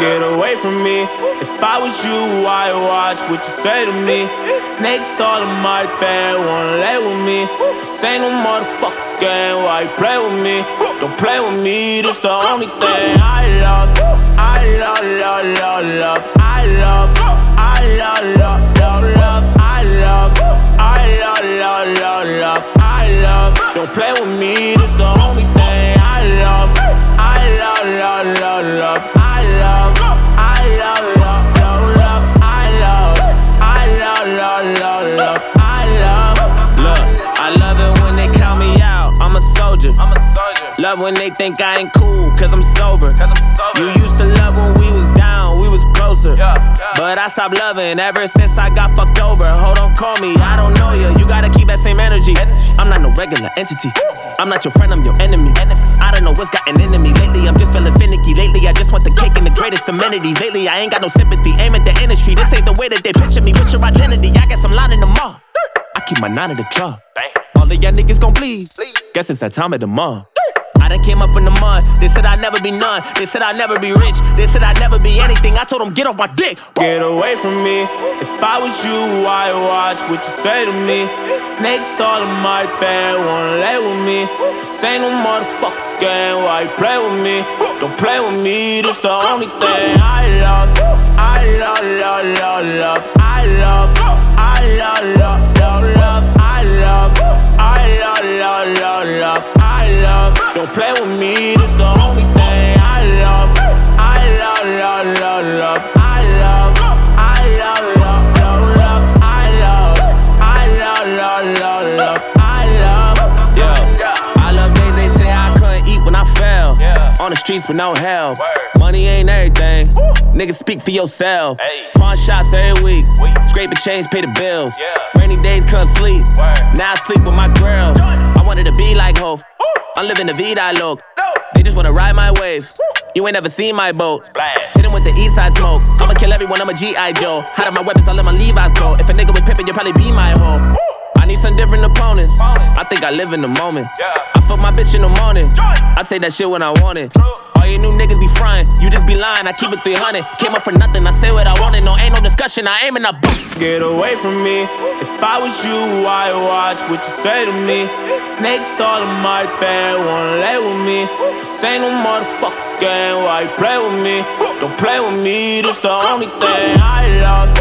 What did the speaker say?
Get away from me. If I was you, I'd watch what you say to me. Snakes all in my bed, wanna lay with me. This ain't no motherfucking game, why you play with me? Don't play with me, this the only thing I love. I love, love, love, love. I love, I love, love, love, love. I love, I love, love, love, love. I love, don't play with me, this the only thing I love. I love, love, love, love. I love, I love, love, love, love. I love, I love, love, love, love. I love, look, I love it when they count me out. I'm a soldier. Love when they think I ain't cool, cause I'm sober. You used to love when we was down, we was closer. But I stopped loving ever since I got fucked over. Hold on, call me, I don't know ya. You gotta keep that same energy. I'm not no regular entity. I'm not your friend, I'm your enemy. I don't know what's gotten into me. Lately, I'm just feeling finicky. Lately, I just want the cake and the greatest amenities. Lately, I ain't got no sympathy. Aim at the industry. This ain't the way that they picture me. What's your identity? I guess I'm lining them up. I keep my 9 at the jaw. All of y'all niggas gon' bleed. Guess it's that time of the month. I done came up from the mud. They said I'd never be none. They said I'd never be rich. They said I'd never be anything. I told them get off my dick. Get away from me. If I was you, I'd watch what you say to me. Snakes all in my bed, wanna lay with me. This ain't no motherfucking game, why you play with me? Don't play with me, this the only thing I love. I love, love, love, love. I love, I love, love, love, love. I love, I love, love, love, love. I love, don't play with me, this the only thing I love. I love, love, love, love. I love, I love, love, love, love. I love, I love, love, love, love. I love, yeah. I love days they say I couldn't eat when I fell. On the streets with no help. Money ain't everything. Niggas speak for yourself. Pawn shops every week. Scrape a change, pay the bills. Rainy days couldn't sleep. Now I sleep with my girls. I wanted to be like Hov. I'm living the vida loc. They just wanna ride my wave. You ain't never seen my boat. Hit him with the east side smoke. I'ma kill everyone, I'm a G.I. Joe. Hide my weapons, I let my Levi's go. If a nigga was pimpin', you'll probably be my hoe. I need some different opponents. I think I live in the moment. I fuck my bitch in the morning. I say that shit when I want it. All you new niggas be frying, you just be lying. I keep it 300. Came up for nothing, I say what I wanted. No, ain't no discussion, I aim and I bust. Get away from me. If I was you, I'd watch what you say to me. Snakes all in my bed, wanna lay with me. This ain't no motherfucking game, why you play with me? Don't play with me, this the only thing I love.